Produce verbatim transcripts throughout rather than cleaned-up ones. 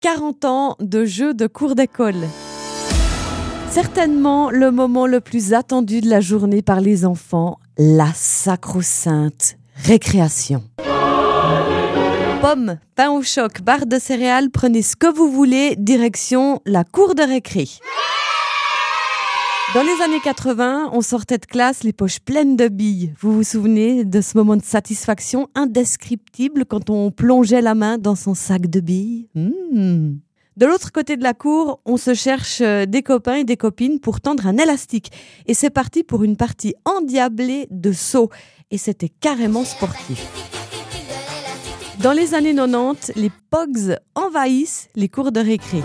quarante ans de jeux de cours d'école. Certainement le moment le plus attendu de la journée par les enfants, la sacro-sainte récréation. Pommes, pain au choc, barre de céréales, prenez ce que vous voulez, direction la cour de récré. Dans les années quatre-vingts, on sortait de classe les poches pleines de billes. Vous vous souvenez de ce moment de satisfaction indescriptible quand on plongeait la main dans son sac de billes? mmh. De l'autre côté de la cour, on se cherche des copains et des copines pour tendre un élastique. Et c'est parti pour une partie endiablée de saut. Et c'était carrément sportif. Dans les années quatre-vingt-dix, les Pogs envahissent les cours de récré.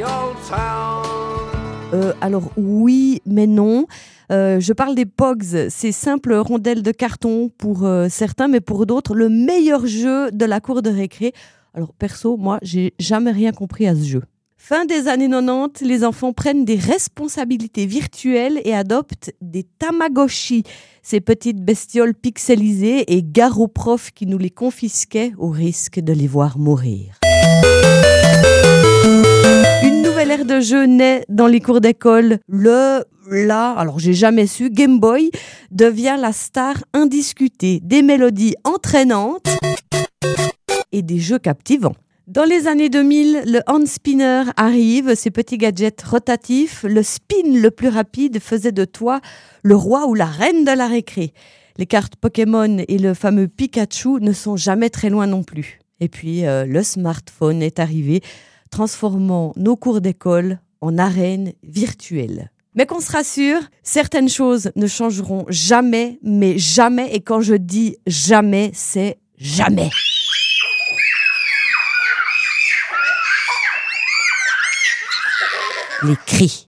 Euh, alors oui, mais non. Euh, je parle des Pogs, ces simples rondelles de carton pour euh, certains, mais pour d'autres, le meilleur jeu de la cour de récré. Alors perso, moi, j'ai jamais rien compris à ce jeu. Fin des années quatre-vingt-dix, les enfants prennent des responsabilités virtuelles et adoptent des Tamagotchi, ces petites bestioles pixelisées, et gare aux profs qui nous les confisquaient au risque de les voir mourir. Une nouvelle ère de jeu naît dans les cours d'école. Le, là, alors j'ai jamais su, Game Boy devient la star indiscutée. Des mélodies entraînantes et des jeux captivants. Dans les années deux mille, le hand spinner arrive, ces petits gadgets rotatifs. Le spin le plus rapide faisait de toi le roi ou la reine de la récré. Les cartes Pokémon et le fameux Pikachu ne sont jamais très loin non plus. Et puis, euh, le smartphone est arrivé, transformant nos cours d'école en arènes virtuelles. Mais qu'on se rassure, certaines choses ne changeront jamais, mais jamais. Et quand je dis jamais, c'est jamais. Les cris.